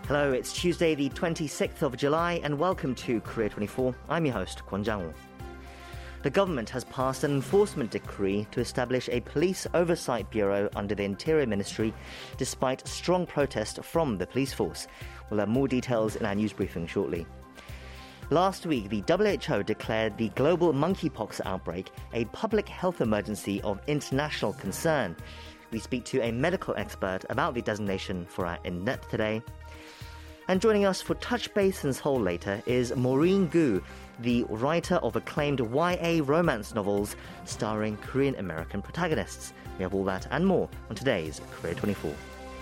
Hello, it's Tuesday the 26th of July and welcome to Korea24. I'm your host, Kwon Jang-woo. The government has passed an enforcement decree to establish a police oversight bureau under the Interior Ministry despite strong protest from the police force. We'll have more details in our news briefing shortly. Last week, the WHO declared the global monkeypox outbreak a public health emergency of international concern. We speak to a medical expert about the designation for our In-Depth today. And joining us for Touch Base in Seoul later is Maureen Gu, the writer of acclaimed YA romance novels starring Korean-American protagonists. We have all that and more on today's Korea24.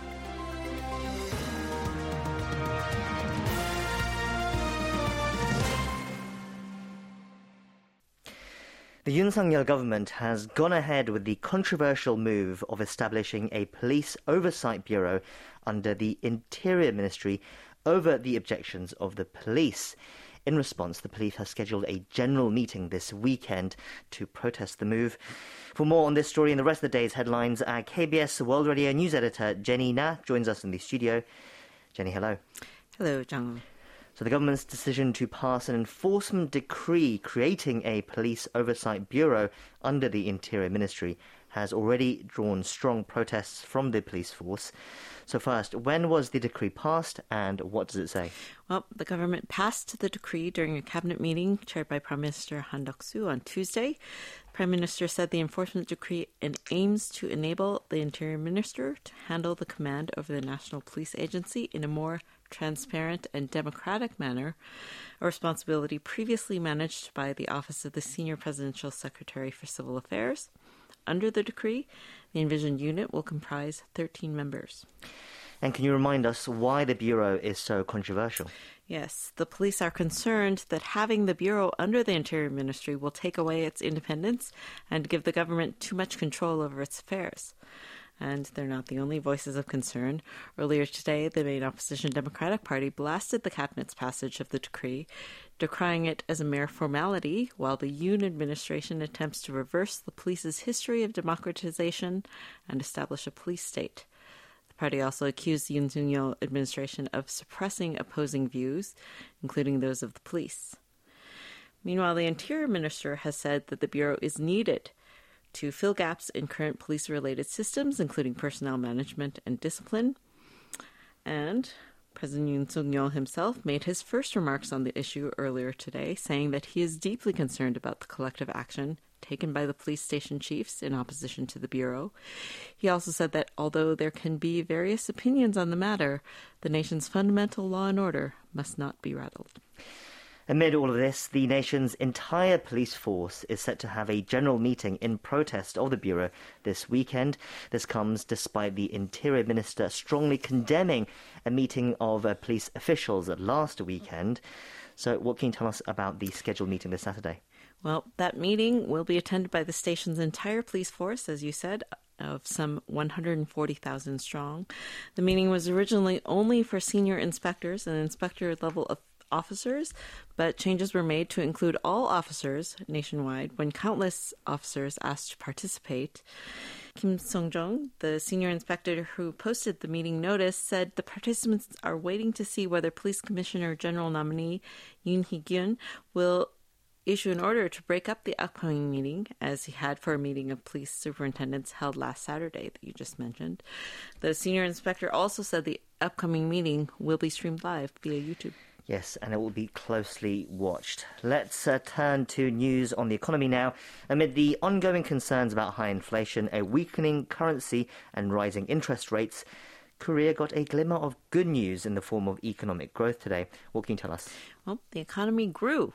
The Yoon Suk-yeol government has gone ahead with the controversial move of establishing a police oversight bureau under the Interior Ministry over the objections of the police. In response, the police have scheduled a general meeting this weekend to protest the move. For more on this story and the rest of the day's headlines, our KBS World Radio News editor Jenny Na joins us in the studio. Jenny, hello. Hello, Jang. So the government's decision to pass an enforcement decree creating a police oversight bureau under the Interior Ministry has already drawn strong protests from the police force. So first, when was the decree passed and what does it say? Well, the government passed the decree during a cabinet meeting chaired by Prime Minister Han Duck-soo on Tuesday. The Prime Minister said the enforcement decree aims to enable the Interior Minister to handle the command over the National Police Agency in a more transparent and democratic manner, a responsibility previously managed by the Office of the Senior Presidential Secretary for Civil Affairs. Under the decree, the envisioned unit will comprise 13 members. And can you remind us why the Bureau is so controversial? Yes, the police are concerned that having the Bureau under the Interior Ministry will take away its independence and give the government too much control over its affairs. And they're not the only voices of concern. Earlier today, the main opposition Democratic Party blasted the cabinet's passage of the decree, decrying it as a mere formality, while the Yoon administration attempts to reverse the police's history of democratization and establish a police state. The party also accused the Yoon Suk-yeol administration of suppressing opposing views, including those of the police. Meanwhile, the Interior Minister has said that the Bureau is needed to fill gaps in current police-related systems, including personnel management and discipline. And President Yoon Suk-yeol himself made his first remarks on the issue earlier today, saying that he is deeply concerned about the collective action taken by the police station chiefs in opposition to the Bureau. He also said that although there can be various opinions on the matter, the nation's fundamental law and order must not be rattled. Amid all of this, the nation's entire police force is set to have a general meeting in protest of the Bureau this weekend. This comes despite the Interior Minister strongly condemning a meeting of police officials last weekend. So what can you tell us about the scheduled meeting this Saturday? Well, that meeting will be attended by the station's entire police force, as you said, of some 140,000 strong. The meeting was originally only for senior inspectors and inspector-level officers, but changes were made to include all officers nationwide when countless officers asked to participate. Kim Song-jung, the senior inspector who posted the meeting notice, said the participants are waiting to see whether Police Commissioner General nominee Yoon Hee-gyun will issue an order to break up the upcoming meeting, as he had for a meeting of police superintendents held last Saturday that you just mentioned. The senior inspector also said the upcoming meeting will be streamed live via YouTube. Yes, and it will be closely watched. Let's turn to news on the economy now. Amid the ongoing concerns about high inflation, a weakening currency and rising interest rates, Korea got a glimmer of good news in the form of economic growth today. What can you tell us? Well, the economy grew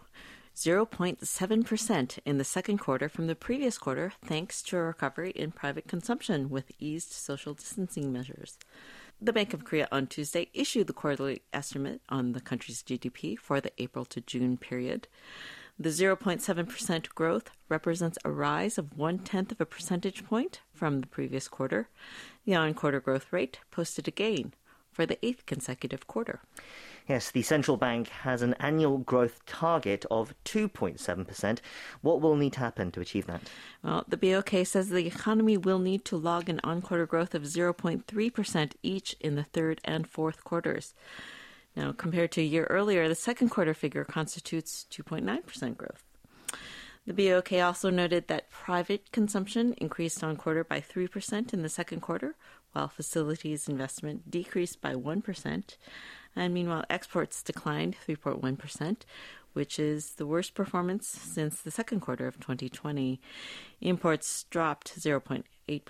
0.7% in the second quarter from the previous quarter, thanks to a recovery in private consumption with eased social distancing measures. The Bank of Korea on Tuesday issued the quarterly estimate on the country's GDP for the April to June period. The 0.7% growth represents a rise of 0.1 of a percentage point from the previous quarter. The on-quarter growth rate posted a gain for the 8th consecutive quarter. Yes, the central bank has an annual growth target of 2.7%. What will need to happen to achieve that? Well, the BOK says the economy will need to log an on-quarter growth of 0.3% each in the third and fourth quarters. Now, compared to a year earlier, the second quarter figure constitutes 2.9% growth. The BOK also noted that private consumption increased on quarter by 3% in the second quarter, while facilities investment decreased by 1%, and meanwhile exports declined 3.1%, which is the worst performance since the second quarter of 2020. Imports dropped 0.8%.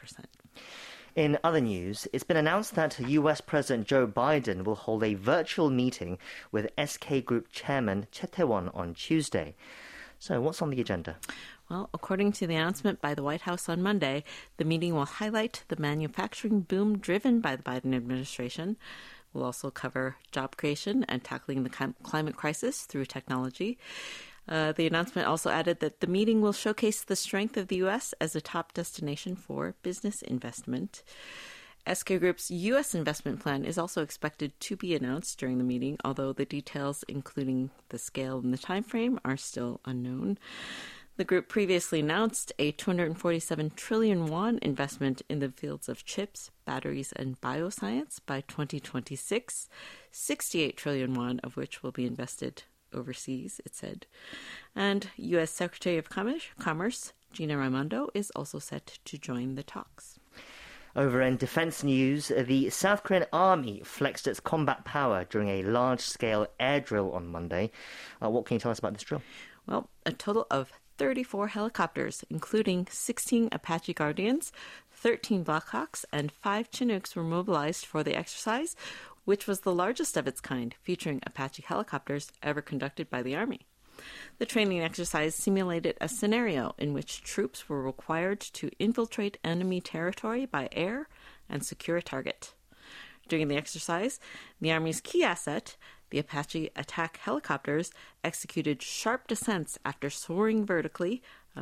In other news, it's been announced that US President Joe Biden will hold a virtual meeting with SK Group Chairman Chae Tae-won on Tuesday. So what's on the agenda? Well, according to the announcement by the White House on Monday, the meeting will highlight the manufacturing boom driven by the Biden administration. We'll also cover job creation and tackling the climate crisis through technology. The announcement also added that the meeting will showcase the strength of the U.S. as a top destination for business investment. SK Group's U.S. investment plan is also expected to be announced during the meeting, although the details, including the scale and the time frame, are still unknown. The group previously announced a 247 trillion won investment in the fields of chips, batteries, and bioscience by 2026, 68 trillion won of which will be invested overseas, it said. And U.S. Secretary of Commerce Gina Raimondo is also set to join the talks. Over in defense news, the South Korean army flexed its combat power during a large-scale air drill on Monday. What can you tell us about this drill? Well, a total of 34 helicopters, including 16 Apache Guardians, 13 Blackhawks, and 5 Chinooks were mobilized for the exercise, which was the largest of its kind, featuring Apache helicopters ever conducted by the Army. The training exercise simulated a scenario in which troops were required to infiltrate enemy territory by air and secure a target. During the exercise, the Army's key asset, the Apache attack helicopters, executed sharp descents after soaring vertically,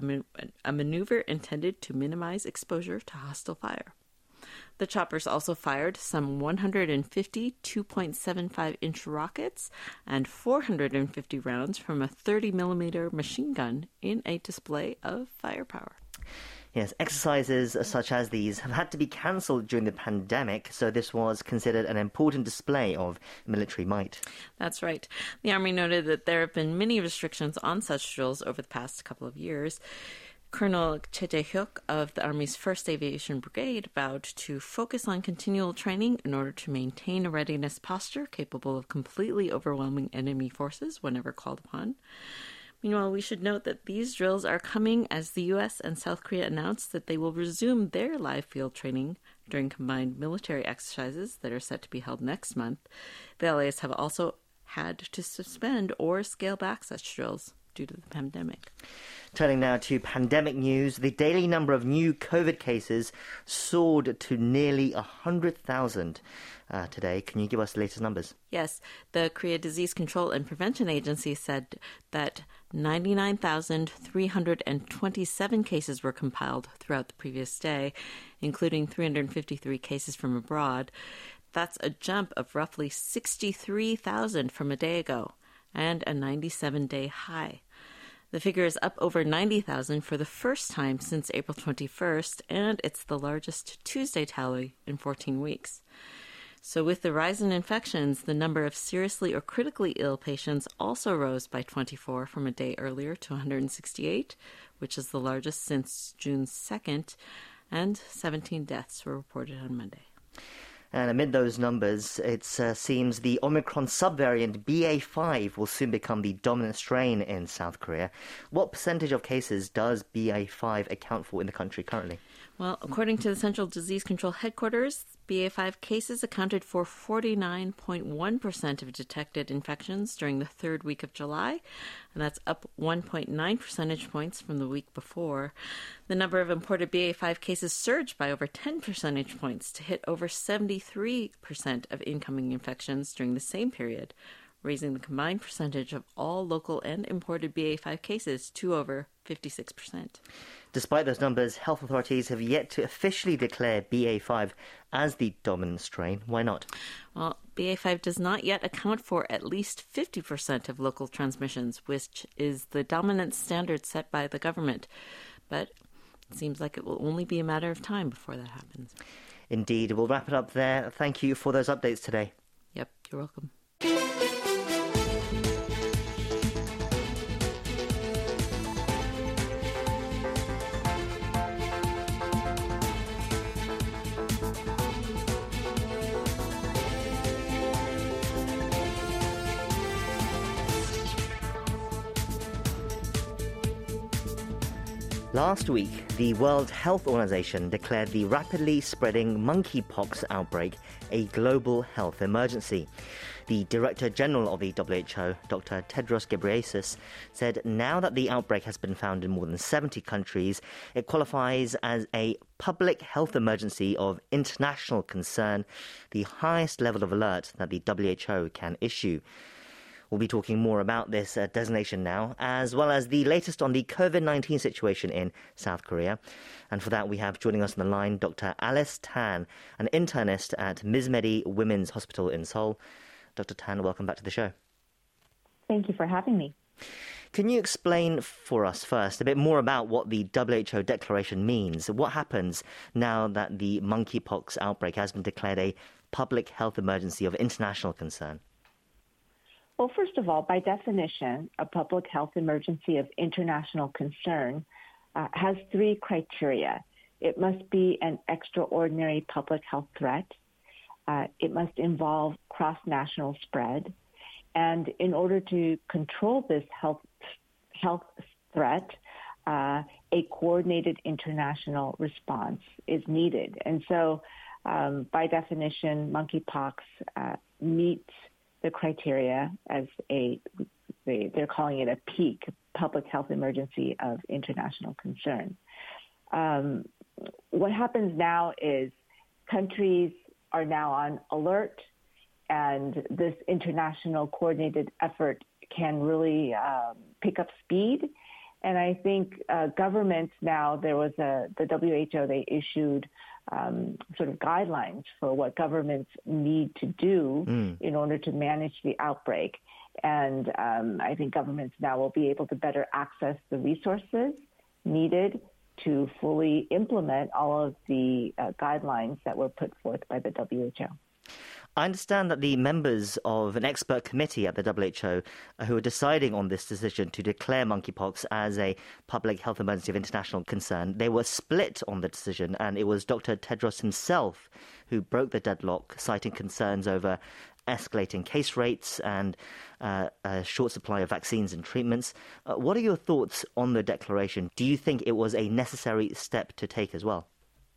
a maneuver intended to minimize exposure to hostile fire. The choppers also fired some 150 2.75-inch rockets and 450 rounds from a 30mm machine gun in a display of firepower. Yes, exercises such as these have had to be cancelled during the pandemic, so this was considered an important display of military might. That's right. The Army noted that there have been many restrictions on such drills over the past couple of years. Colonel Choi Jae-hyuk of the Army's 1st Aviation Brigade vowed to focus on continual training in order to maintain a readiness posture capable of completely overwhelming enemy forces whenever called upon. Meanwhile, we should note that these drills are coming as the U.S. and South Korea announced that they will resume their live field training during combined military exercises that are set to be held next month. The LAs have also had to suspend or scale back such drills due to the pandemic. Turning now to pandemic news, the daily number of new COVID cases soared to nearly 100,000 today. Can you give us the latest numbers? Yes, the Korea Disease Control and Prevention Agency said that 99,327 cases were compiled throughout the previous day, including 353 cases from abroad. That's a jump of roughly 63,000 from a day ago and a 97-day high. The figure is up over 90,000 for the first time since April 21st, and it's the largest Tuesday tally in 14 weeks. So with the rise in infections, the number of seriously or critically ill patients also rose by 24 from a day earlier to 168, which is the largest since June 2nd, and 17 deaths were reported on Monday. And amid those numbers, it seems the Omicron subvariant BA.5 will soon become the dominant strain in South Korea. What percentage of cases does BA.5 account for in the country currently? Well, according to the Central Disease Control Headquarters, BA.5 cases accounted for 49.1% of detected infections during the third week of July, and that's up 1.9 percentage points from the week before. The number of imported BA.5 cases surged by over 10 percentage points to hit over 73% of incoming infections during the same period, raising the combined percentage of all local and imported BA.5 cases to over 56%. Despite those numbers, health authorities have yet to officially declare BA.5 as the dominant strain. Why not? Well, BA.5 does not yet account for at least 50% of local transmissions, which is the dominant standard set by the government. But it seems like it will only be a matter of time before that happens. Indeed. We'll wrap it up there. Thank you for those updates today. Yep, you're welcome. Last week, the World Health Organization declared the rapidly spreading monkeypox outbreak a global health emergency. The Director General of the WHO, Dr. Tedros Ghebreyesus, said now that the outbreak has been found in more than 70 countries, it qualifies as a public health emergency of international concern, the highest level of alert that the WHO can issue. We'll be talking more about this designation now, as well as the latest on the COVID-19 situation in South Korea. And for that, we have joining us on the line Dr. Alice Tan, an internist at Mismedi Women's Hospital in Seoul. Dr. Tan, welcome back to the show. Thank you for having me. Can you explain for us first a bit more about what the WHO declaration means? What happens now that the monkeypox outbreak has been declared a public health emergency of international concern? Well, first of all, by definition, a public health emergency of international concern has three criteria. It must be an extraordinary public health threat. It must involve cross-national spread. And in order to control this health threat, a coordinated international response is needed. And so, by definition, monkeypox meets the criteria as they're calling it a peak, public health emergency of international concern. What happens now is countries are now on alert, and this international coordinated effort can really pick up speed. And I think governments now, the WHO, they issued sort of guidelines for what governments need to do in order to manage the outbreak. And I think governments now will be able to better access the resources needed to fully implement all of the guidelines that were put forth by the WHO. I understand that the members of an expert committee at the WHO who are deciding on this decision to declare monkeypox as a public health emergency of international concern, they were split on the decision, and it was Dr. Tedros himself who broke the deadlock, citing concerns over escalating case rates and a short supply of vaccines and treatments. What are your thoughts on the declaration? Do you think it was a necessary step to take as well?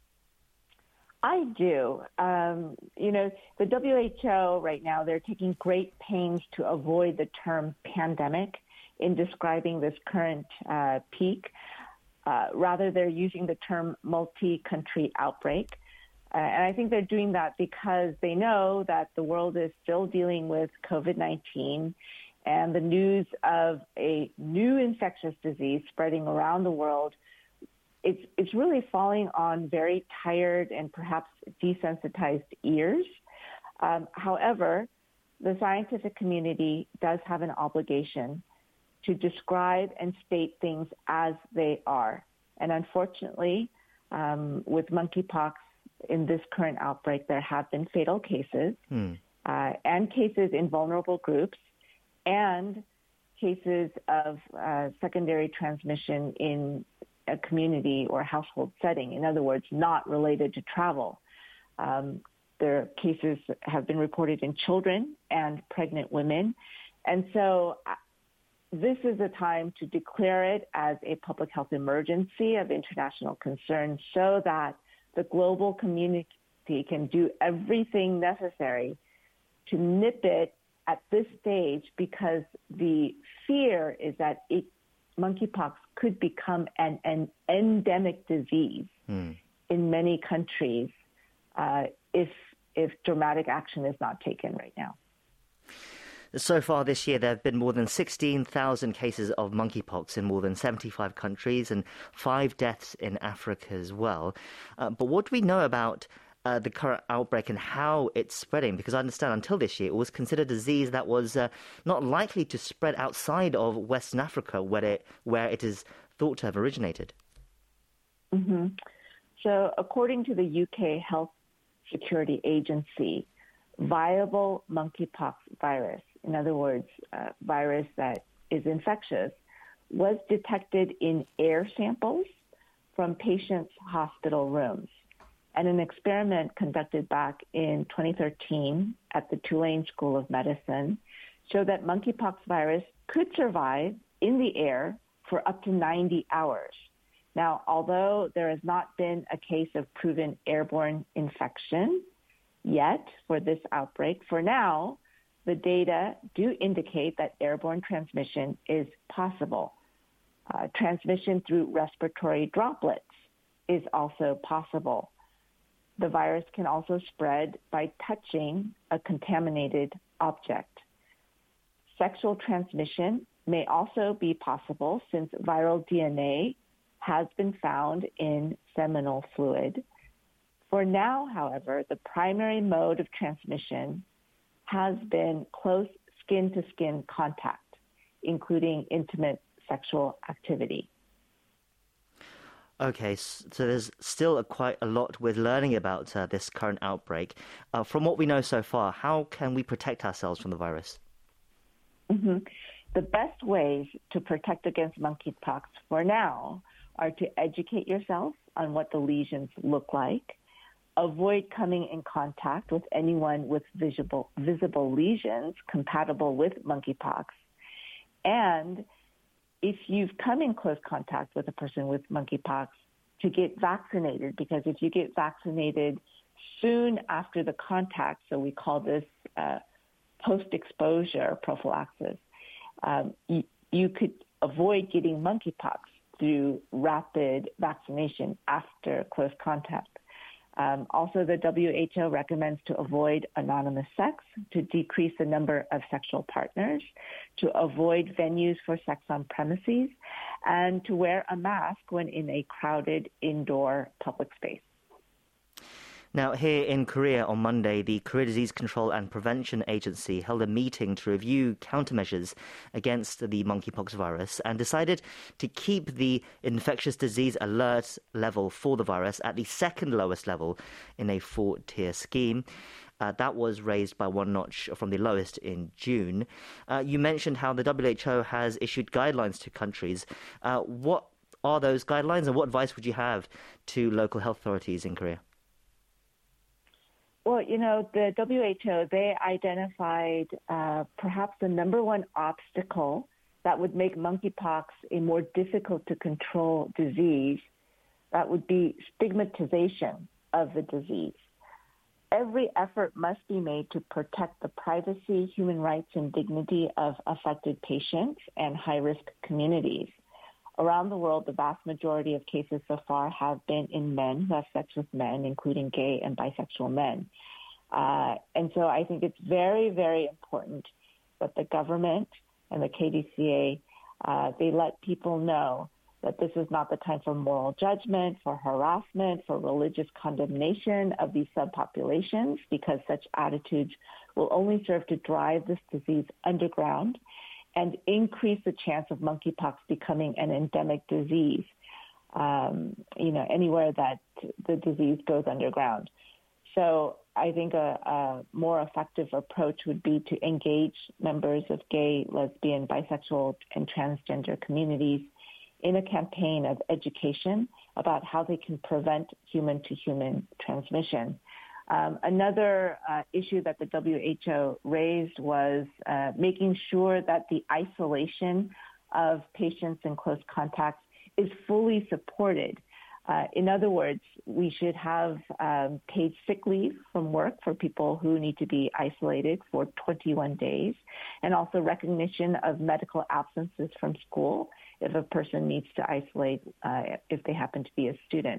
I do. The WHO right now, they're taking great pains to avoid the term pandemic in describing this current peak. Rather, they're using the term multi-country outbreak. And I think they're doing that because they know that the world is still dealing with COVID-19, and the news of a new infectious disease spreading around the world, it's really falling on very tired and perhaps desensitized ears. However, the scientific community does have an obligation to describe and state things as they are. And unfortunately, with monkeypox in this current outbreak, there have been fatal cases and cases in vulnerable groups and cases of secondary transmission in a community or household setting. In other words, not related to travel. Their cases have been reported in children and pregnant women. And so this is a time to declare it as a public health emergency of international concern so that the global community can do everything necessary to nip it at this stage, because the fear is that monkeypox could become an endemic disease in many countries if dramatic action is not taken right now. So far this year, there have been more than 16,000 cases of monkeypox in more than 75 countries and 5 deaths in Africa as well. But what do we know about the current outbreak and how it's spreading? Because I understand until this year, it was considered a disease that was not likely to spread outside of Western Africa, where it is thought to have originated. Mm-hmm. So according to the UK Health Security Agency, viable monkeypox virus, in other words, virus that is infectious, was detected in air samples from patients' hospital rooms. And an experiment conducted back in 2013 at the Tulane School of Medicine showed that monkeypox virus could survive in the air for up to 90 hours. Now, although there has not been a case of proven airborne infection yet for this outbreak, for now, the data do indicate that airborne transmission is possible. Transmission through respiratory droplets is also possible. The virus can also spread by touching a contaminated object. Sexual transmission may also be possible since viral DNA has been found in seminal fluid. For now, however, the primary mode of transmission has been close skin-to-skin contact, including intimate sexual activity. Okay, so there's still quite a lot with learning about this current outbreak. From what we know so far, how can we protect ourselves from the virus? Mm-hmm. The best ways to protect against monkeypox for now are to educate yourself on what the lesions look like, avoid coming in contact with anyone with visible lesions compatible with monkeypox, and if you've come in close contact with a person with monkeypox, to get vaccinated, because if you get vaccinated soon after the contact, so we call this post-exposure prophylaxis, you could avoid getting monkeypox through rapid vaccination after close contact. Also, the WHO recommends to avoid anonymous sex, to decrease the number of sexual partners, to avoid venues for sex on premises, and to wear a mask when in a crowded indoor public space. Now, here in Korea on Monday, the Korea Disease Control and Prevention Agency held a meeting to review countermeasures against the monkeypox virus and decided to keep the infectious disease alert level for the virus at the second lowest level in a 4-tier scheme. That was raised by one notch from the lowest in June. You mentioned how the WHO has issued guidelines to countries. What are those guidelines and what advice would you have to local health authorities in Korea? Well, the WHO, they identified perhaps the number one obstacle that would make monkeypox a more difficult to control disease. That would be stigmatization of the disease. Every effort must be made to protect the privacy, human rights, and dignity of affected patients and high-risk communities. Around the world, the vast majority of cases so far have been in men who have sex with men, including gay and bisexual men. And so I think it's very, very important that the government and the KDCA, they let people know that this is not the time for moral judgment, for harassment, for religious condemnation of these subpopulations, because such attitudes will only serve to drive this disease underground and increase the chance of monkeypox becoming an endemic disease, anywhere that the disease goes underground. So I think a more effective approach would be to engage members of gay, lesbian, bisexual, and transgender communities in a campaign of education about how they can prevent human-to-human transmission. Another issue that the WHO raised was making sure that the isolation of patients in close contacts is fully supported. In other words, we should have paid sick leave from work for people who need to be isolated for 21 days, and also recognition of medical absences from school if a person needs to isolate if they happen to be a student.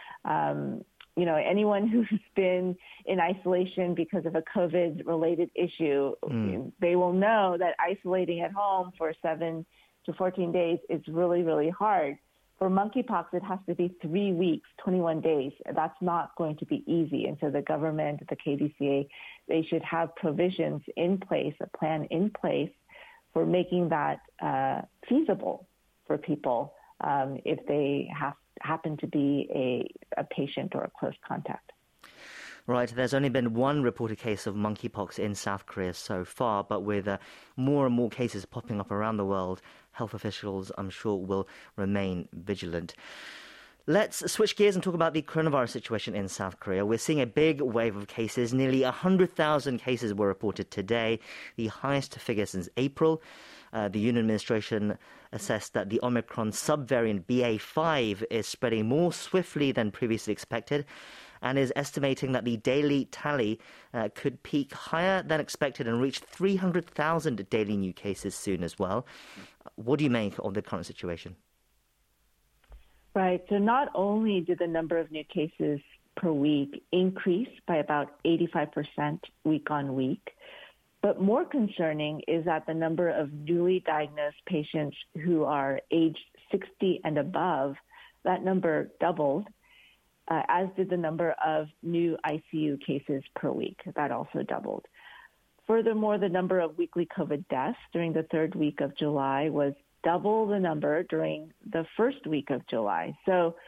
Anyone who's been in isolation because of a COVID-related issue, they will know that isolating at home for 7 to 14 days is really, really hard. For monkeypox, it has to be 3 weeks, 21 days. That's not going to be easy. And so the government, the KDCA, they should have provisions in place, a plan in place for making that feasible for people if they happen to be a patient or a close contact. Right, there's only been one reported case of monkeypox in South Korea so far, but with more and more cases popping up around the world, health officials, I'm sure, will remain vigilant. Let's switch gears and talk about the coronavirus situation in South Korea. We're seeing a big wave of cases. Nearly 100,000 cases were reported today, the highest figure since April. The Yoon administration assessed that the Omicron subvariant BA.5 is spreading more swiftly than previously expected and is estimating that the daily tally could peak higher than expected and reach 300,000 daily new cases soon as well. What do you make of the current situation? Right. So not only did the number of new cases per week increase by about 85% week on week, but more concerning is that the number of newly diagnosed patients who are aged 60 and above, that number doubled, as did the number of new ICU cases per week. That also doubled. Furthermore, the number of weekly COVID deaths during the third week of July was double the number during the first week of July. So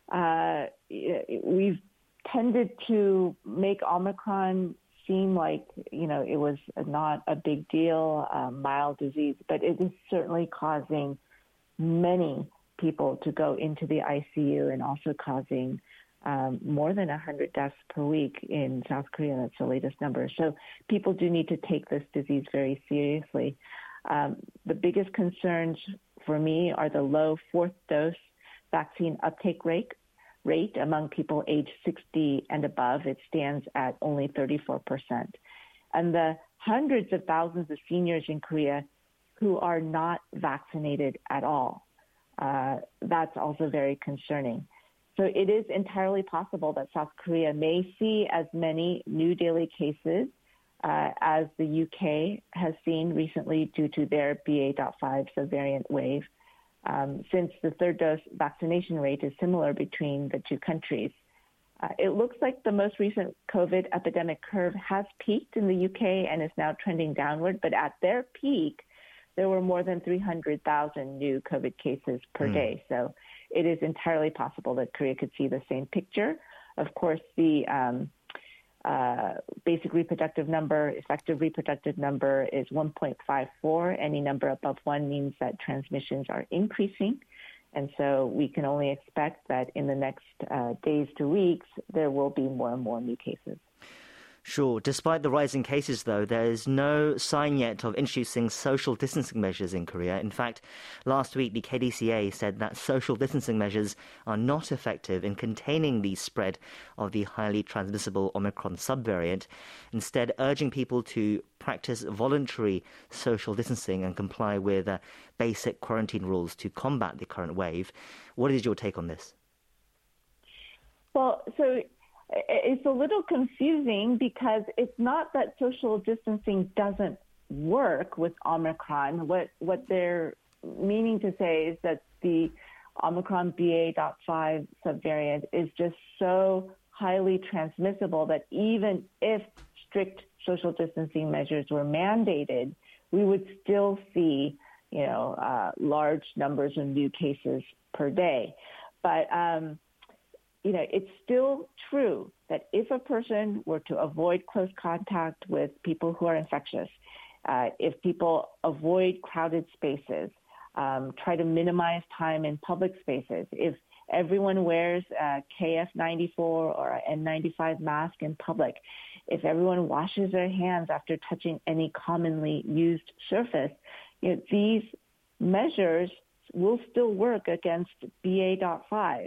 we've tended to make Omicron seem like, it was not a big deal, mild disease, but it is certainly causing many people to go into the ICU and also causing more than 100 deaths per week in South Korea. That's the latest number. So people do need to take this disease very seriously. The biggest concerns for me are the low fourth dose vaccine uptake rate among people aged 60 and above. It stands at only 34%. And the hundreds of thousands of seniors in Korea who are not vaccinated at all. That's also very concerning. So it is entirely possible that South Korea may see as many new daily cases as the UK has seen recently due to their BA.5 subvariant wave, since the third dose vaccination rate is similar between the two countries. It looks like the most recent COVID epidemic curve has peaked in the UK and is now trending downward, but at their peak, there were more than 300,000 new COVID cases per day. So it is entirely possible that Korea could see the same picture. Of course, the basic reproductive number, effective reproductive number is 1.54. Any number above 1 means that transmissions are increasing. And so we can only expect that in the next days to weeks, there will be more and more new cases. Sure. Despite the rising cases, though, there is no sign yet of introducing social distancing measures in Korea. In fact, last week, the KDCA said that social distancing measures are not effective in containing the spread of the highly transmissible Omicron subvariant, instead urging people to practice voluntary social distancing and comply with basic quarantine rules to combat the current wave. What is your take on this? Well, so it's a little confusing because it's not that social distancing doesn't work with Omicron. What they're meaning to say is that the Omicron BA.5 subvariant is just so highly transmissible that even if strict social distancing measures were mandated, we would still see, large numbers of new cases per day. But it's still true that if a person were to avoid close contact with people who are infectious, if people avoid crowded spaces, try to minimize time in public spaces, if everyone wears a KF94 or an N95 mask in public, if everyone washes their hands after touching any commonly used surface, these measures will still work against BA.5.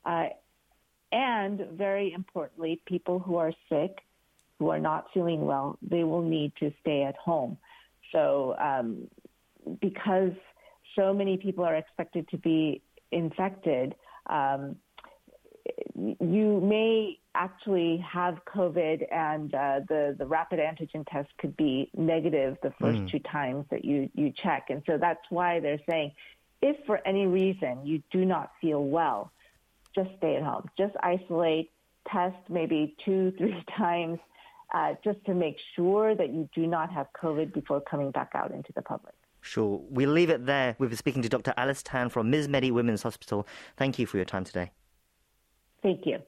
And very importantly, people who are sick, who are not feeling well, they will need to stay at home. So because so many people are expected to be infected, you may actually have COVID and the rapid antigen test could be negative the first 2 times that you check. And so that's why they're saying, if for any reason you do not feel well, just stay at home. Just isolate, test maybe 2-3 times just to make sure that you do not have COVID before coming back out into the public. Sure. We'll leave it there. We've been speaking to Dr. Alice Tan from Ms. Medi Women's Hospital. Thank you for your time today. Thank you.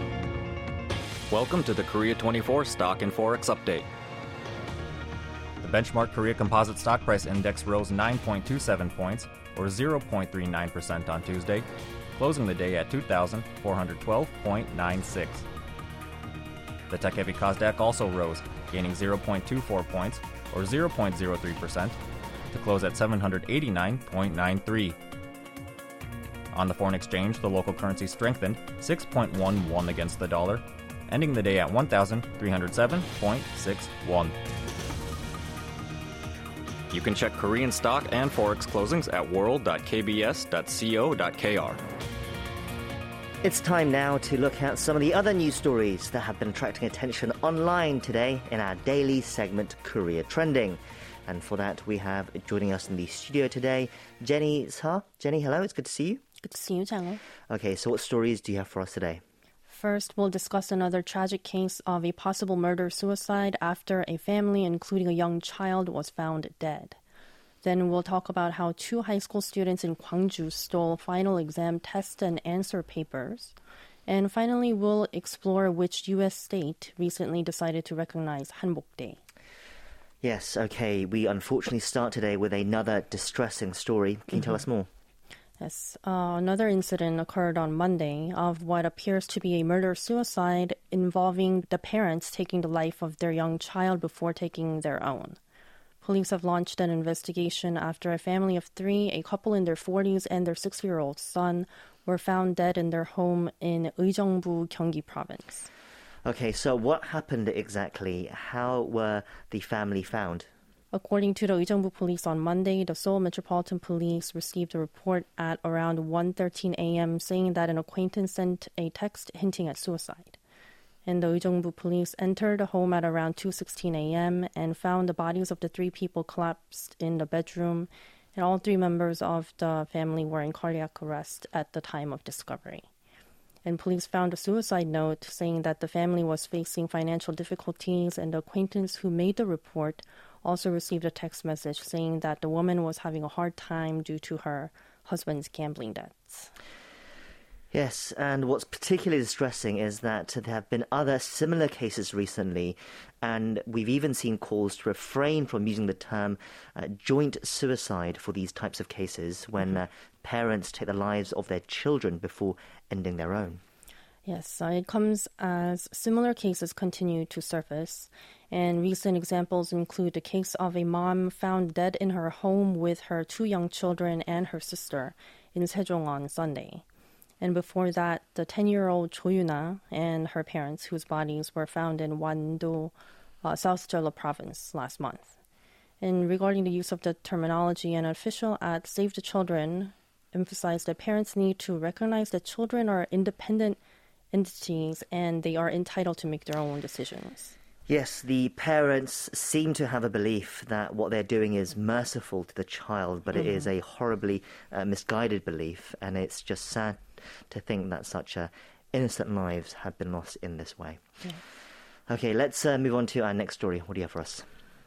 Welcome to the Korea 24 Stock and Forex Update. The benchmark Korea Composite Stock Price Index rose 9.27 points, or 0.39% on Tuesday, closing the day at 2,412.96. The tech-heavy Kosdaq also rose, gaining 0.24 points, or 0.03%, to close at 789.93. On the foreign exchange, the local currency strengthened 6.11 against the dollar, ending the day at 1,307.61. You can check Korean stock and forex closings at world.kbs.co.kr. It's time now to look at some of the other news stories that have been attracting attention online today in our daily segment, Korea Trending. And for that, we have joining us in the studio today, Jenny Seo. Jenny, hello, it's good to see you. Good to see you, Chang. Okay, so what stories do you have for us today? First, we'll discuss another tragic case of a possible murder-suicide after a family, including a young child, was found dead. Then we'll talk about how 2 high school students in Gwangju stole final exam test and answer papers. And finally, we'll explore which U.S. state recently decided to recognize Hanbok Day. Yes, okay. We unfortunately start today with another distressing story. Can you tell us more? Yes, another incident occurred on Monday of what appears to be a murder-suicide involving the parents taking the life of their young child before taking their own. Police have launched an investigation after a family of 3, a couple in their 40s and their 6-year-old son, were found dead in their home in Uijeongbu, Gyeonggi Province. Okay, so what happened exactly? How were the family found? According to the Uijeongbu Police on Monday, the Seoul Metropolitan Police received a report at around 1:13 a.m. saying that an acquaintance sent a text hinting at suicide. And the Uijeongbu Police entered the home at around 2:16 a.m. and found the bodies of the 3 people collapsed in the bedroom, and all 3 members of the family were in cardiac arrest at the time of discovery. And police found a suicide note saying that the family was facing financial difficulties, and the acquaintance who made the report also received a text message saying that the woman was having a hard time due to her husband's gambling debts. Yes, and what's particularly distressing is that there have been other similar cases recently, and we've even seen calls to refrain from using the term joint suicide for these types of cases when parents take the lives of their children before ending their own. Yes, it comes as similar cases continue to surface, and recent examples include the case of a mom found dead in her home with her 2 young children and her sister in Sejong on Sunday. And before that, the 10-year-old Cho Yuna and her parents, whose bodies were found in Wando, South Jeolla Province last month. And regarding the use of the terminology, an official at Save the Children emphasized that parents need to recognize that children are independent entities and they are entitled to make their own decisions. Yes, the parents seem to have a belief that what they're doing is merciful to the child, but it is a horribly misguided belief, and it's just sad to think that such innocent lives have been lost in this way. Yeah. Okay, let's move on to our next story. What do you have for us?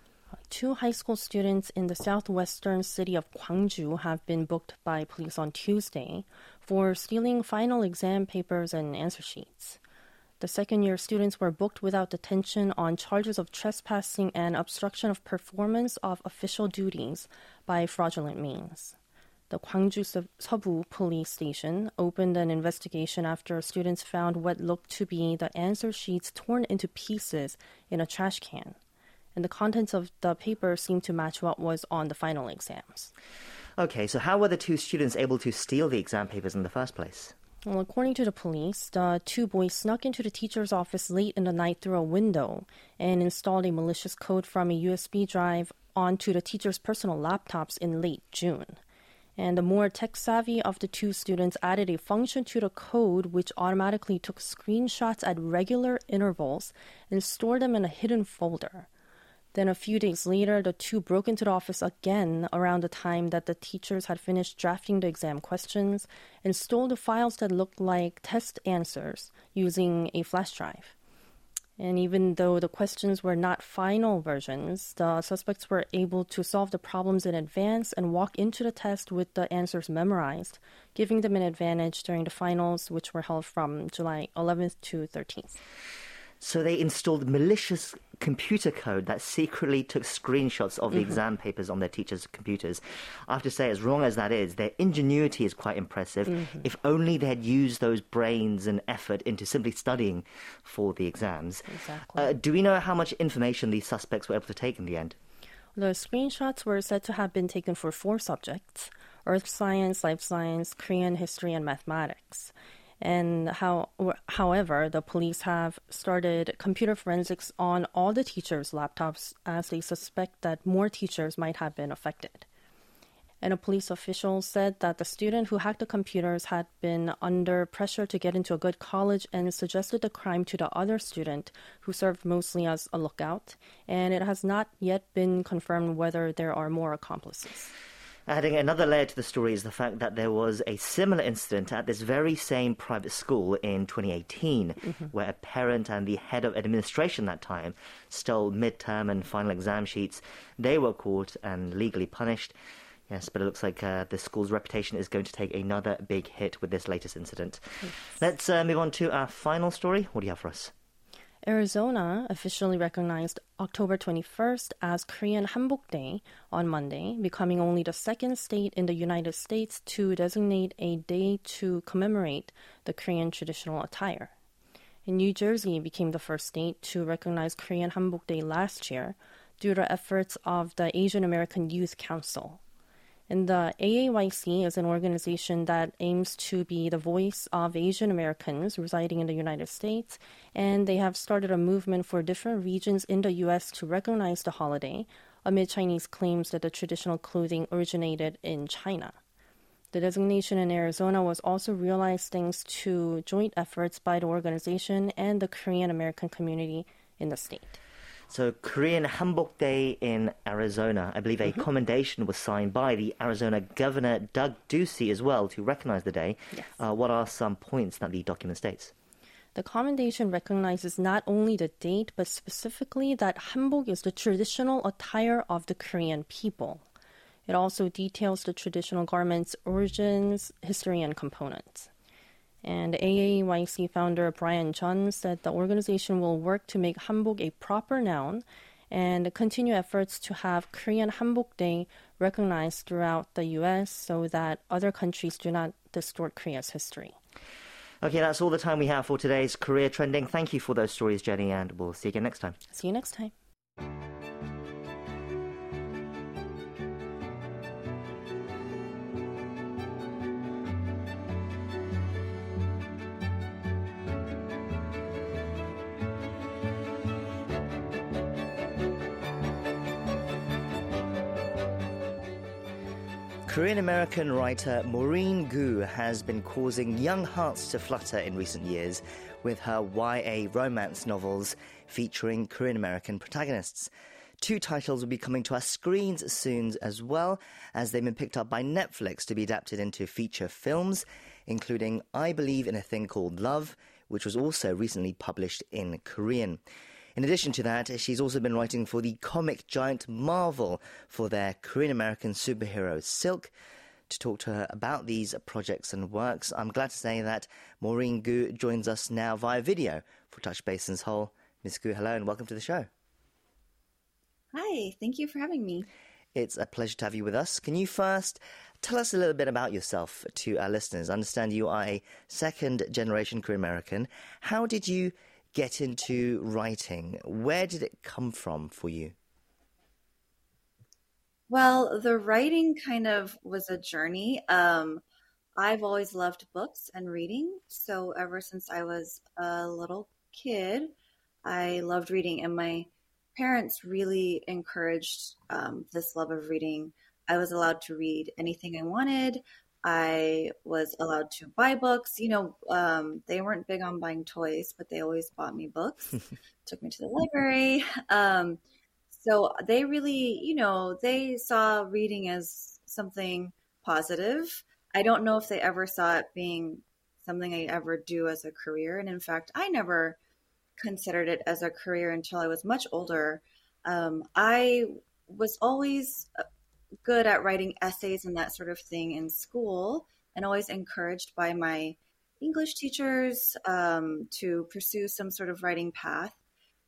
2 high school students in the southwestern city of Gwangju have been booked by police on Tuesday for stealing final exam papers and answer sheets. The second-year students were booked without detention on charges of trespassing and obstruction of performance of official duties by fraudulent means. The Gwangju Seobu police station opened an investigation after students found what looked to be the answer sheets torn into pieces in a trash can. And the contents of the paper seemed to match what was on the final exams. Okay, so how were the 2 students able to steal the exam papers in the first place? Well, according to the police, the 2 boys snuck into the teacher's office late in the night through a window and installed a malicious code from a USB drive onto the teacher's personal laptops in late June. And the more tech-savvy of the 2 students added a function to the code which automatically took screenshots at regular intervals and stored them in a hidden folder. Then a few days later, the 2 broke into the office again around the time that the teachers had finished drafting the exam questions and stole the files that looked like test answers using a flash drive. And even though the questions were not final versions, the suspects were able to solve the problems in advance and walk into the test with the answers memorized, giving them an advantage during the finals, which were held from July 11th to 13th. So they installed malicious computer code that secretly took screenshots of the exam papers on their teachers' computers. I have to say, as wrong as that is, their ingenuity is quite impressive. If only they had used those brains and effort into simply studying for the exams. Exactly. Do we know how much information these suspects were able to take in the end? The screenshots were said to have been taken for 4 subjects: earth science, life science, Korean history, and mathematics. And however, the police have started computer forensics on all the teachers' laptops as they suspect that more teachers might have been affected. And a police official said that the student who hacked the computers had been under pressure to get into a good college and suggested the crime to the other student, who served mostly as a lookout. And it has not yet been confirmed whether there are more accomplices. Adding another layer to the story is the fact that there was a similar incident at this very same private school in 2018, where a parent and the head of administration that time stole midterm and final exam sheets. They were caught and legally punished. Yes, but it looks like the school's reputation is going to take another big hit with this latest incident. Let's move on to our final story. What do you have for us? Arizona officially recognized October 21st as Korean Hanbok Day on Monday, becoming only the second state in the United States to designate a day to commemorate the Korean traditional attire. And New Jersey became the first state to recognize Korean Hanbok Day last year due to efforts of the Asian American Youth Council. And the AAYC is an organization that aims to be the voice of Asian Americans residing in the United States, and they have started a movement for different regions in the U.S. to recognize the holiday amid Chinese claims that the traditional clothing originated in China. The designation in Arizona was also realized thanks to joint efforts by the organization and the Korean American community in the state. So Korean Hanbok Day in Arizona. I believe a commendation was signed by the Arizona Governor Doug Ducey as well to recognize the day. Yes. What are some points that the document states? The commendation recognizes not only the date, but specifically that hanbok is the traditional attire of the Korean people. It also details the traditional garment's origins, history, and components. And AAYC founder Brian Chun said the organization will work to make hanbok a proper noun and continue efforts to have Korean Hanbok Day recognized throughout the U.S. so that other countries do not distort Korea's history. Okay, that's all the time we have for today's Korea Trending. Thank you for those stories, Jenny, and we'll see you again next time. See you next time. Korean-American writer Maureen Gu has been causing young hearts to flutter in recent years with her YA romance novels featuring Korean-American protagonists. 2 titles will be coming to our screens soon as well, as they've been picked up by Netflix to be adapted into feature films, including I Believe in a Thing Called Love, which was also recently published in Korean. In addition to that, she's also been writing for the comic giant Marvel for their Korean-American superhero Silk. To talk to her about these projects and works, I'm glad to say that Maureen Gu joins us now via video for Touch Basin Seoul. Ms. Gu, hello and welcome to the show. Hi, thank you for having me. It's a pleasure to have you with us. Can you first tell us a little bit about yourself to our listeners? I understand you are a second-generation Korean-American. How did you get into writing? Where did it come from for you? Well, the writing kind of was a journey. I've always loved books and reading. So ever since I was a little kid, I loved reading, and my parents really encouraged this love of reading. I was allowed to read anything I wanted. I was allowed to buy books. You know, they weren't big on buying toys, but they always bought me books, took me to the library. So they really, you know, they saw reading as something positive. I don't know if they ever saw it being something I ever do as a career. And in fact, I never considered it as a career until I was much older. I was always good at writing essays and that sort of thing in school, and always encouraged by my English teachers to pursue some sort of writing path.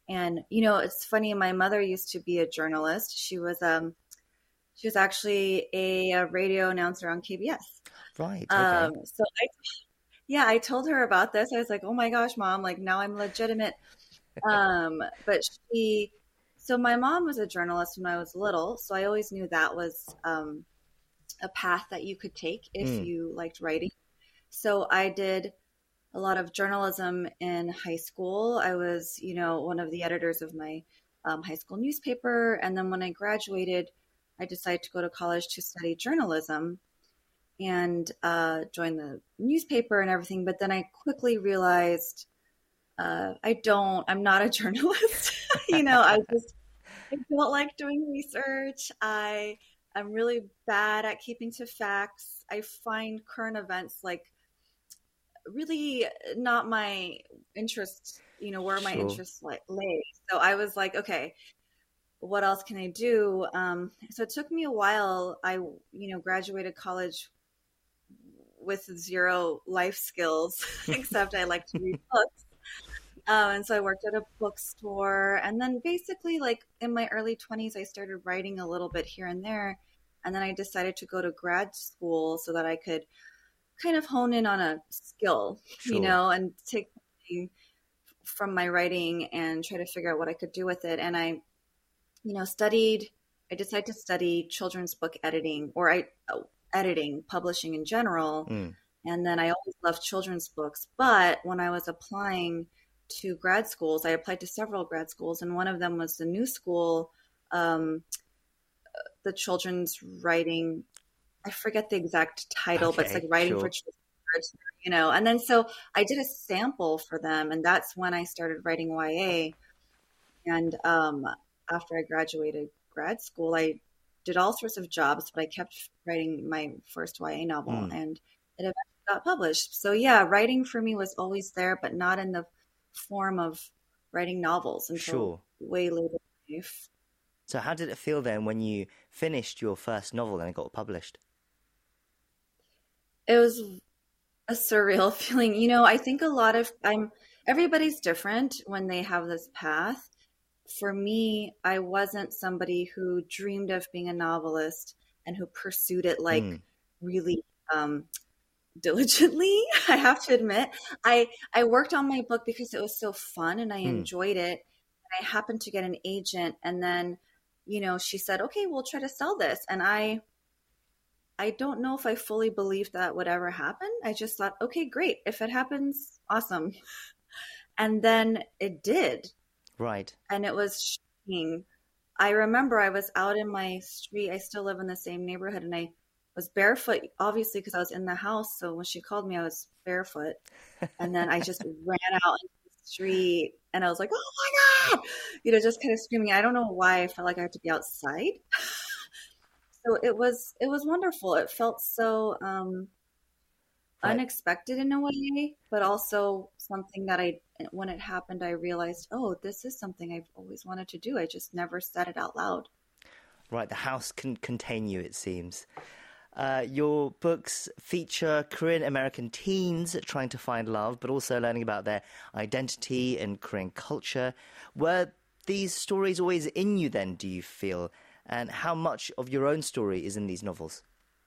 And, it's funny. My mother used to be a journalist. She was actually a radio announcer on KBS. Right. Okay. I told her about this. I was like, oh my gosh, Mom, like now I'm legitimate. But so my mom was a journalist when I was little. So I always knew that was a path that you could take if you liked writing. So I did a lot of journalism in high school. I was, one of the editors of my high school newspaper. And then when I graduated, I decided to go to college to study journalism and join the newspaper and everything. But then I quickly realized I'm not a journalist. I don't like doing research. I'm really bad at keeping to facts. I find current events like really not my interest, where my interests lay. So I was like, okay, what else can I do? So it took me a while. I, graduated college with zero life skills, except I like to read books. And so I worked at a bookstore. And then basically, like in my early 20s, I started writing a little bit here and there. And then I decided to go to grad school so that I could kind of hone in on a skill, and take from my writing and try to figure out what I could do with it. And I decided to study children's book editing editing, publishing in general. And then I always loved children's books. But when I was applying to grad schools, I applied to several grad schools, and one of them was the New School, the children's writing. I forget the exact title, but it's like writing for children, And then so I did a sample for them, and that's when I started writing YA. And after I graduated grad school, I did all sorts of jobs, but I kept writing my first YA novel, and it eventually got published. So yeah, writing for me was always there, but not in the form of writing novels until way later in life. So how did it feel then when you finished your first novel and it got published? It was a surreal feeling. I think everybody's different when they have this path. For me, I wasn't somebody who dreamed of being a novelist and who pursued it like really diligently. I have to admit, I worked on my book because it was so fun and I enjoyed it. And I happened to get an agent, and then, she said, okay, we'll try to sell this. And I don't know if I fully believed that would ever happen. I just thought, okay, great. If it happens, awesome. And then it did. Right. And it was shocking. I remember I was out in my street. I still live in the same neighborhood, and I was barefoot, obviously, because I was in the house. So when she called me, I was barefoot. And then I just ran out into the street, and I was like, oh my God, just kind of screaming. I don't know why I felt like I had to be outside. So it was wonderful. It felt so unexpected in a way, but also something that when it happened, I realized, oh, this is something I've always wanted to do. I just never said it out loud. Right. The house can contain you, it seems. Your books feature Korean American teens trying to find love, but also learning about their identity and Korean culture. Were these stories always in you then, do you feel? And how much of your own story is in these novels?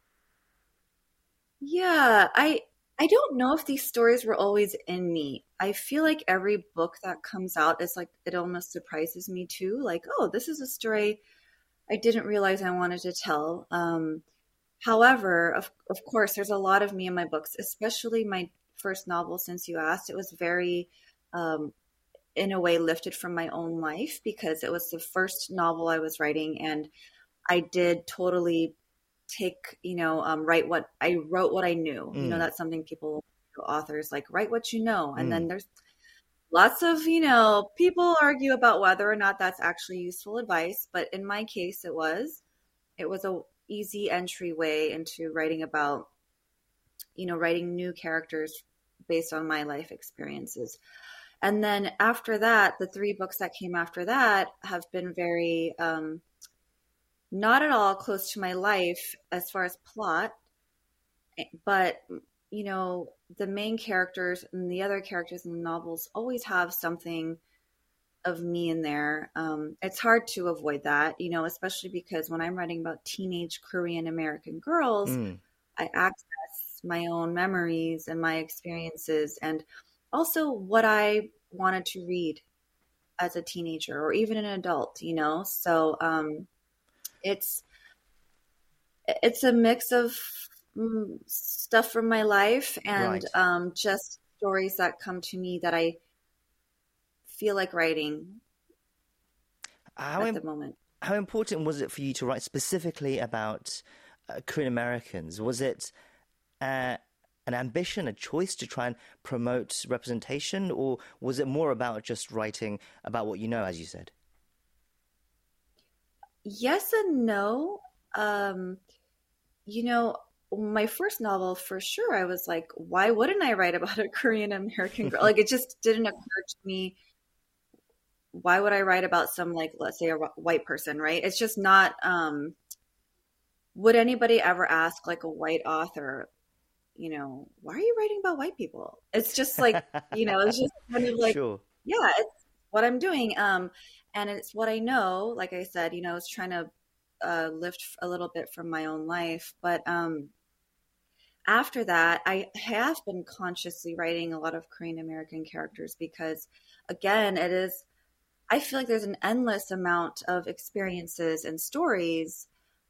Yeah, I don't know if these stories were always in me. I feel like every book that comes out is like, it almost surprises me too. Like, oh, this is a story I didn't realize I wanted to tell. However, of course, there's a lot of me in my books, especially my first novel, Since You Asked. It was very, in a way, lifted from my own life because it was the first novel I was writing, and I did totally write what I wrote, what I knew. That's something authors like, write what you know. And then there's lots of, people argue about whether or not that's actually useful advice. But in my case, it was a easy entryway into writing about, writing new characters based on my life experiences. And then after that, the 3 books that came after that have been very, not at all close to my life as far as plot, but, the main characters and the other characters in the novels always have something of me in there. It's hard to avoid that, especially because when I'm writing about teenage Korean American girls, I access my own memories and my experiences and also what I wanted to read as a teenager or even an adult, So it's a mix of stuff from my life and just stories that come to me that I feel like writing at the moment. How important was it for you to write specifically about Korean Americans? Was it an ambition, a choice to try and promote representation, or was it more about just writing about what you know, as you said? Yes and no. My first novel, for sure, I was like, why wouldn't I write about a Korean American girl? Like, it just didn't occur to me. Why would I write about some, like, let's say a white person, right? It's just not, would anybody ever ask like a white author, why are you writing about white people? It's just like, it's just kind of like, Sure. Yeah, it's what I'm doing. And it's what I know, like I said, I was trying to lift a little bit from my own life. But after that, I have been consciously writing a lot of Korean American characters because, again, I feel like there's an endless amount of experiences and stories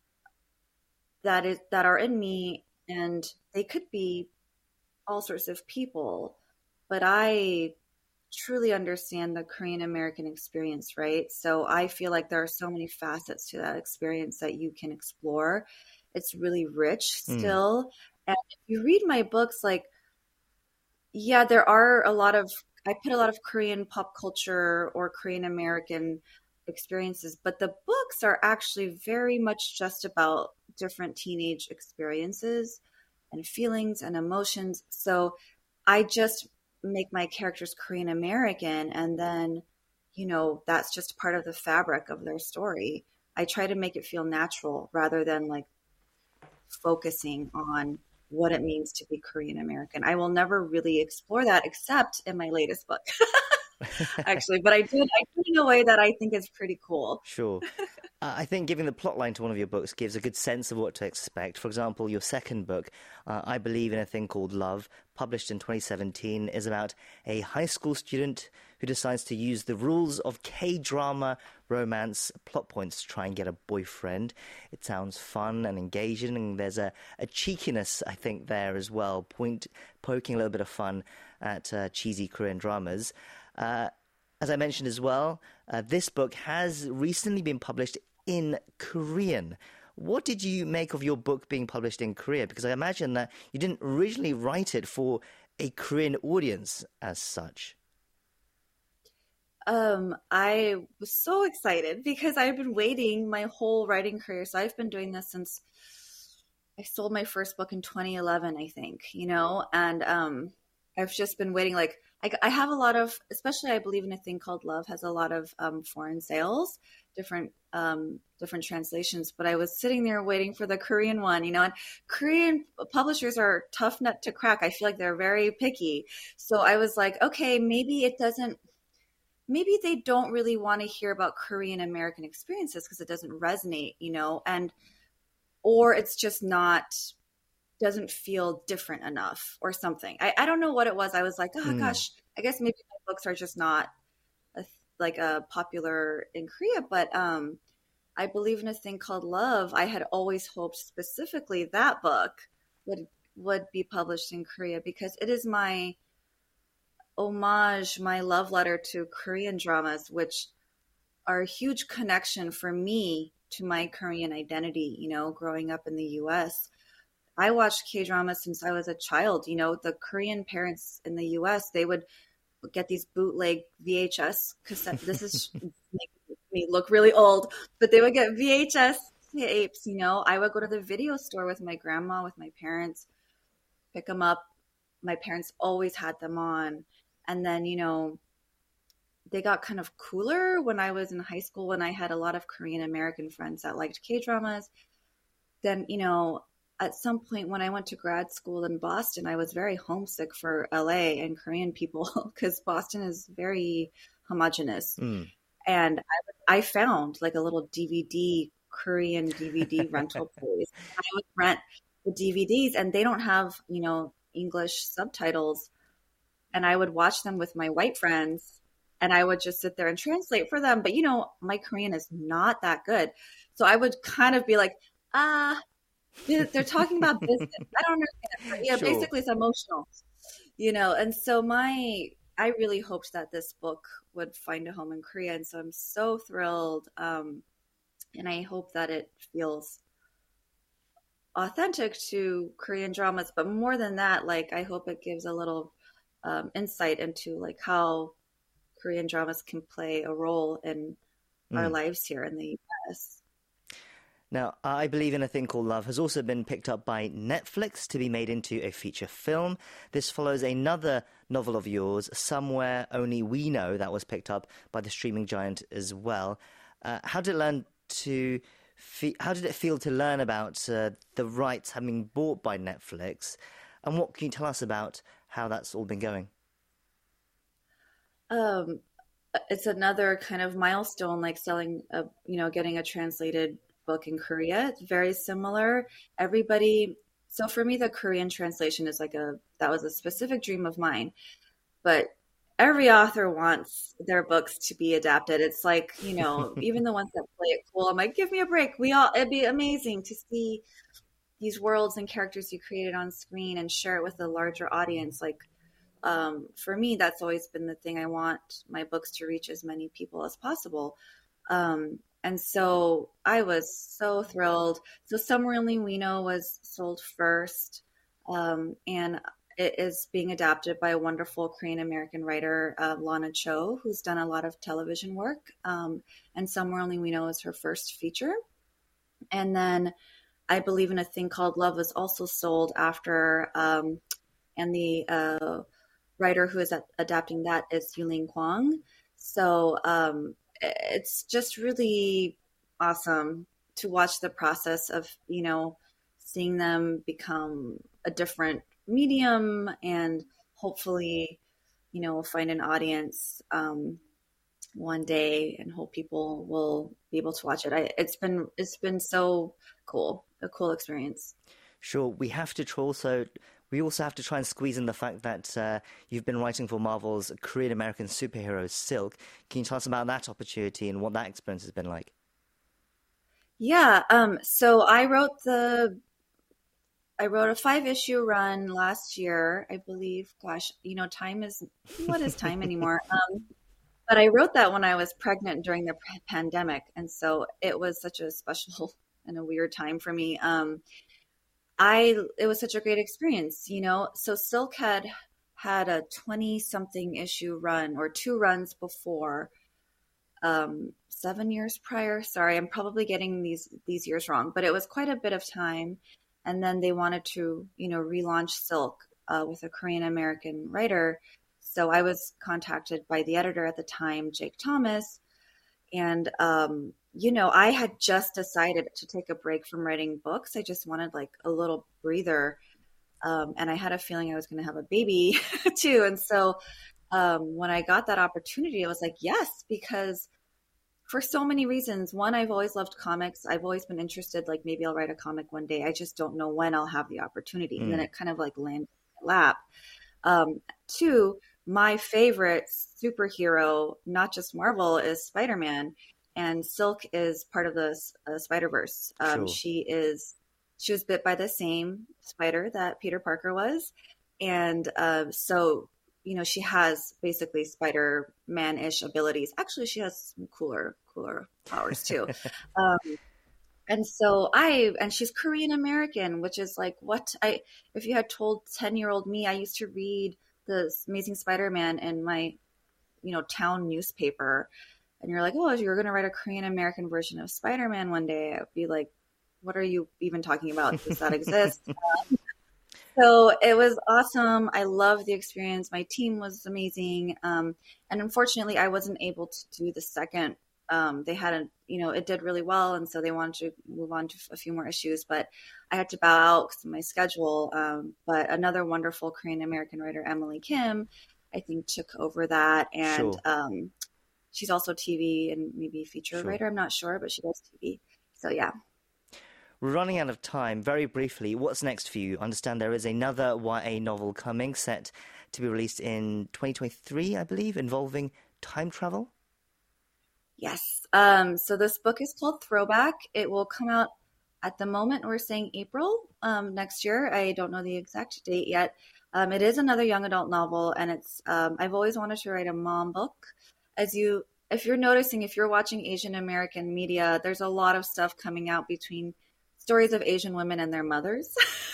that are in me, and they could be all sorts of people, but I truly understand the Korean American experience, right? So I feel like there are so many facets to that experience that you can explore. It's really rich still. And if you read my books, like, yeah, there are I put a lot of Korean pop culture or Korean American experiences, but the books are actually very much just about different teenage experiences and feelings and emotions. So I just make my characters Korean American, and then, that's just part of the fabric of their story. I try to make it feel natural rather than like focusing on what it means to be Korean American. I will never really explore that except in my latest book. Actually, but I do in a way that I think is pretty cool. Sure. I think giving the plotline to one of your books gives a good sense of what to expect. For example, your second book, I Believe in a Thing Called Love, published in 2017, is about a high school student who decides to use the rules of K-drama romance plot points to try and get a boyfriend. It sounds fun and engaging, and there's a cheekiness, I think, there as well, poking a little bit of fun at cheesy Korean dramas. As I mentioned as well, this book has recently been published in Korean. What did you make of your book being published in Korea? Because I imagine that you didn't originally write it for a Korean audience as such. I was so excited because I've been waiting my whole writing career. So I've been doing this since I sold my first book in 2011, I think, and I've just been waiting. Like, I have a lot of, especially I Believe in a Thing Called Love has a lot of foreign sales, different translations. But I was sitting there waiting for the Korean one, and Korean publishers are tough nut to crack. I feel like they're very picky. So I was like, okay, maybe they don't really want to hear about Korean American experiences because it doesn't resonate, or it's just doesn't feel different enough or something. I don't know what it was. I was like, oh gosh, I guess maybe my books are just not a popular in Korea, but I Believe in a Thing Called Love, I had always hoped specifically that book would be published in Korea because it is my homage, my love letter to Korean dramas, which are a huge connection for me to my Korean identity, growing up in the U.S. I watched K-dramas since I was a child. The Korean parents in the U.S., they would get these bootleg VHS cassette. This is making me look really old, but they would get VHS tapes. I would go to the video store with my grandma, with my parents, pick them up. My parents always had them on. And then, they got kind of cooler when I was in high school, when I had a lot of Korean American friends that liked K-dramas. Then, at some point when I went to grad school in Boston, I was very homesick for LA and Korean people because Boston is very homogenous. Mm. And I found like a little Korean DVD rental place. I would rent the DVDs, and they don't have, English subtitles. And I would watch them with my white friends, and I would just sit there and translate for them. But, my Korean is not that good. So I would kind of be like, they're talking about business. I don't understand. But yeah, Sure. basically it's emotional, And so I really hoped that this book would find a home in Korea. And so I'm so thrilled. And I hope that it feels authentic to Korean dramas. But more than that, like, I hope it gives a little insight into like how Korean dramas can play a role in our lives here in the US. Now, I Believe in a Thing Called Love has also been picked up by Netflix to be made into a feature film. This follows another novel of yours, Somewhere Only We Know, that was picked up by the streaming giant as well. How did it feel to learn about the rights having been bought by Netflix? And what can you tell us about how that's all been going? It's another kind of milestone, like getting a translated book in Korea. It's very similar. So for me, the Korean translation is that was a specific dream of mine. But every author wants their books to be adapted. It's like, even the ones that play it cool, I'm like, give me a break. It'd be amazing to see these worlds and characters you created on screen and share it with a larger audience. Like, for me, that's always been the thing. I want my books to reach as many people as possible. And so I was so thrilled. So Somewhere Only We Know was sold first, and it is being adapted by a wonderful Korean-American writer, Lana Cho, who's done a lot of television work. And Somewhere Only We Know is her first feature. And then I Believe in a Thing Called Love was also sold after, and the writer who is adapting that is Yuling Kwang. So it's just really awesome to watch the process of, seeing them become a different medium, and hopefully, we'll find an audience one day, and hope people will be able to watch it. It's been so cool, a cool experience. Sure, we also have to try and squeeze in the fact that you've been writing for Marvel's Korean-American superhero Silk. Can you tell us about that opportunity and what that experience has been like? Yeah, so I wrote a 5-issue run last year, I believe. Gosh, what is time anymore? But I wrote that when I was pregnant during the pandemic, and so it was such a special and a weird time for me. It was such a great experience, So Silk had a 20-something issue run, or 2 runs before, 7 years prior. Sorry, I'm probably getting these years wrong, but it was quite a bit of time. And then they wanted to, relaunch Silk with a Korean American writer. So I was contacted by the editor at the time, Jake Thomas, and I had just decided to take a break from writing books. I just wanted like a little breather. And I had a feeling I was going to have a baby too. And so when I got that opportunity, I was like, yes, because for so many reasons. One, I've always loved comics. I've always been interested, like maybe I'll write a comic one day. I just don't know when I'll have the opportunity. And then it kind of like landed in my lap. 2, my favorite superhero, not just Marvel, is Spider-Man. And Silk is part of the Spider-Verse. Sure. She was bit by the same spider that Peter Parker was. And so, she has basically Spider-Man-ish abilities. Actually, she has some cooler powers too. And so and she's Korean American, which is like if you had told 10-year-old me, I used to read the Amazing Spider-Man in my, town newspaper, and you're like, oh, you're going to write a Korean American version of Spider-Man one day, I would be like, what are you even talking about? Does that exist? So it was awesome. I loved the experience. My team was amazing. And unfortunately, I wasn't able to do the second. They hadn't, it did really well. And so they wanted to move on to a few more issues, but I had to bow out because of my schedule. But another wonderful Korean American writer, Emily Kim, I think took over that. And Sure. she's also TV and maybe feature writer. I'm not sure, but she does TV. So yeah. We're running out of time. Very briefly, what's next for you? I understand there is another YA novel coming, set to be released in 2023, I believe, involving time travel. Yes. So this book is called Throwback. It will come out at the moment. We're saying April next year. I don't know the exact date yet. It is another young adult novel, and it's. I've always wanted to write a mom book. If you're noticing, if you're watching Asian American media, there's a lot of stuff coming out between stories of Asian women and their mothers.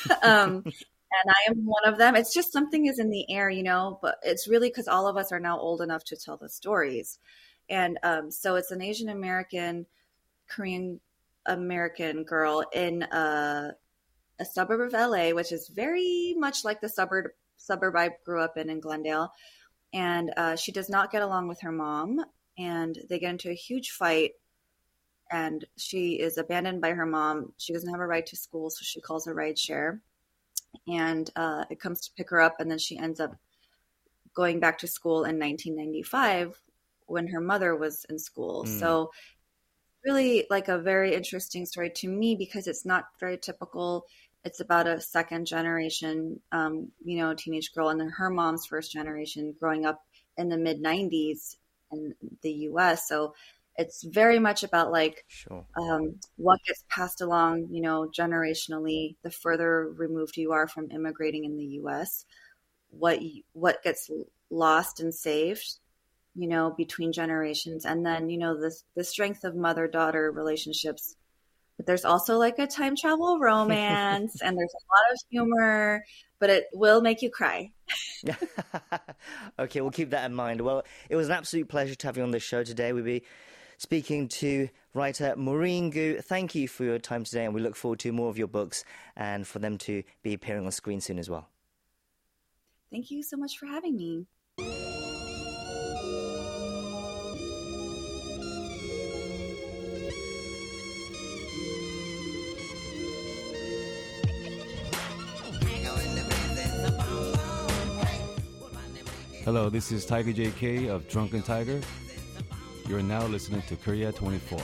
And I am one of them. It's just something is in the air, but it's really because all of us are now old enough to tell the stories. And so it's an Asian American, Korean American girl in a suburb of LA, which is very much like the suburb I grew up in Glendale. And she does not get along with her mom, and they get into a huge fight. And she is abandoned by her mom. She doesn't have a ride to school, so she calls a rideshare. And it comes to pick her up, and then she ends up going back to school in 1995 when her mother was in school. So really like a very interesting story to me because it's not very typical. It's about a second generation, teenage girl, and then her mom's first generation growing up in the mid 90s in the US. So it's very much about what gets passed along, generationally, the further removed you are from immigrating in the US, what gets lost and saved, between generations. And then, the strength of mother-daughter relationships. But there's also like a time travel romance and there's a lot of humor, but it will make you cry. Okay, we'll keep that in mind. Well, it was an absolute pleasure to have you on the show today. We'll be speaking to writer Maureen Gu. Thank you for your time today, and we look forward to more of your books and for them to be appearing on screen soon as well. Thank you so much for having me. Hello, this is Tiger JK of Drunken Tiger. You're now listening to Korea 24.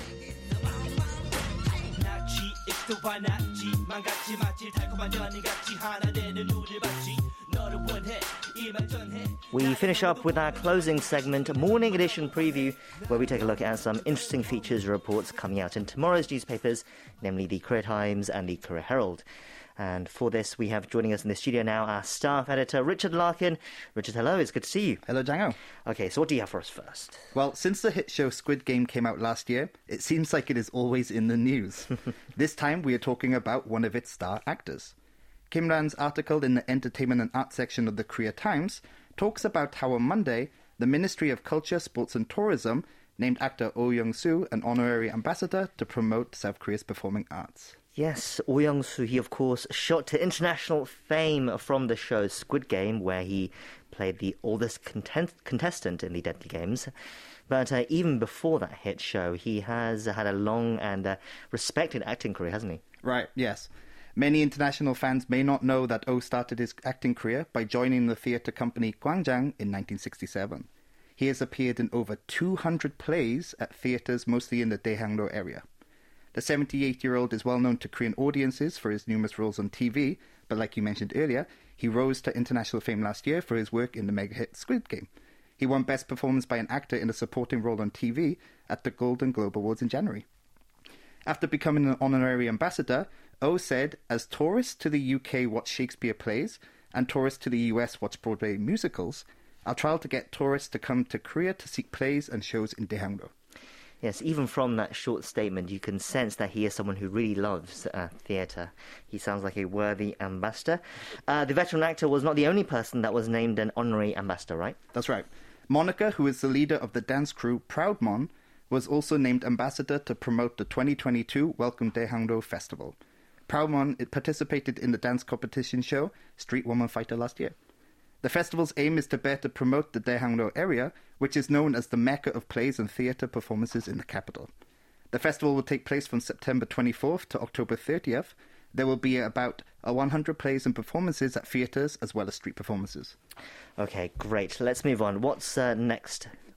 We finish up with our closing segment, Morning Edition Preview, where we take a look at some interesting features and reports coming out in tomorrow's newspapers, namely the Korea Times and the Korea Herald. And for this, we have joining us in the studio now our staff editor, Richard Larkin. Richard, hello. It's good to see you. Hello, Jango. Okay, so what do you have for us first? Well, since the hit show Squid Game came out last year, it seems like it is always in the news. This time, we are talking about one of its star actors. Kim Ran's article in the Entertainment and Art section of the Korea Times talks about how on Monday, the Ministry of Culture, Sports and Tourism named actor Oh Young-soo an honorary ambassador to promote South Korea's performing arts. Yes, Oh Young-soo, he of course shot to international fame from the show Squid Game, where he played the oldest contestant in the Deadly Games. But even before that hit show, he has had a long and respected acting career, hasn't he? Right, yes. Many international fans may not know that Oh started his acting career by joining the theatre company Gwangjang in 1967. He has appeared in over 200 plays at theatres mostly in the Daehangdo area. The 78-year-old is well known to Korean audiences for his numerous roles on TV, but like you mentioned earlier, he rose to international fame last year for his work in the mega-hit Squid Game. He won Best Performance by an Actor in a Supporting Role on TV at the Golden Globe Awards in January. After becoming an honorary ambassador, Oh said, as tourists to the UK watch Shakespeare plays and tourists to the US watch Broadway musicals, I'll try to get tourists to come to Korea to seek plays and shows in Daehangdo. Yes, even from that short statement, you can sense that he is someone who really loves theatre. He sounds like a worthy ambassador. The veteran actor was not the only person that was named an honorary ambassador, right? That's right. Monica, who is the leader of the dance crew Proudmon, was also named ambassador to promote the 2022 Welcome Daehangdo Festival. Proudmon participated in the dance competition show Street Woman Fighter last year. The festival's aim is to better promote the Daehangdo area, which is known as the mecca of plays and theatre performances in the capital. The festival will take place from September 24th to October 30th. There will be about 100 plays and performances at theatres as well as street performances. Okay, great. Let's move on. What's next?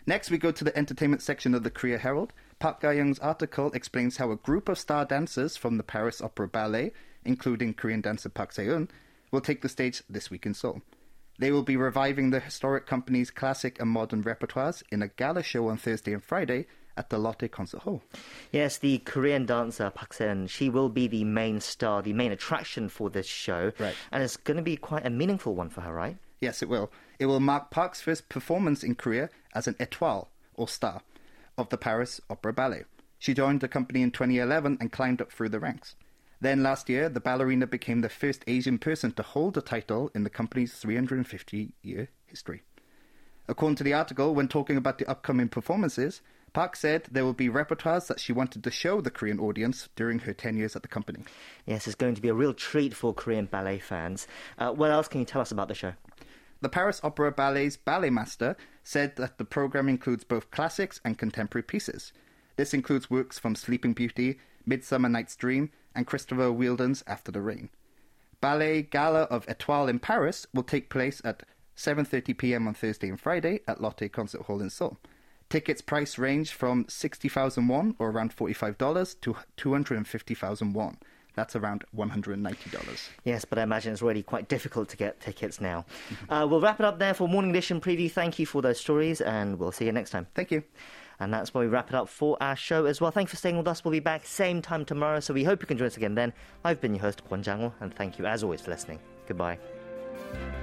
Next, we go to the entertainment section of the Korea Herald. Park Ga-young's article explains how a group of star dancers from the Paris Opera Ballet, including Korean dancer Park Se-eun, will take the stage this week in Seoul. They will be reviving the historic company's classic and modern repertoires in a gala show on Thursday and Friday at the Lotte Concert Hall. Yes, the Korean dancer Park Se-eun, she will be the main star, the main attraction for this show. Right. And it's going to be quite a meaningful one for her, right? Yes, it will. It will mark Park's first performance in Korea as an étoile, or star, of the Paris Opera Ballet. She joined the company in 2011 and climbed up through the ranks. Then last year, the ballerina became the first Asian person to hold the title in the company's 350-year history. According to the article, when talking about the upcoming performances, Park said there will be repertoires that she wanted to show the Korean audience during her 10 years at the company. Yes, it's going to be a real treat for Korean ballet fans. What else can you tell us about the show? The Paris Opera Ballet's ballet master said that the program includes both classics and contemporary pieces. This includes works from Sleeping Beauty, Midsummer Night's Dream, and Christopher Wheeldon's After the Rain. Ballet Gala of Étoile in Paris will take place at 7:30 p.m. on Thursday and Friday at Lotte Concert Hall in Seoul. Tickets price range from 60,000 won, or around $45, to 250,000 won. That's around $190. Yes, but I imagine it's already quite difficult to get tickets now. We'll wrap it up there for Morning Edition Preview. Thank you for those stories, and we'll see you next time. Thank you. And that's where we wrap it up for our show as well. Thanks for staying with us. We'll be back same time tomorrow, so we hope you can join us again then. I've been your host, Kwon Jang-woo, and thank you as always for listening. Goodbye.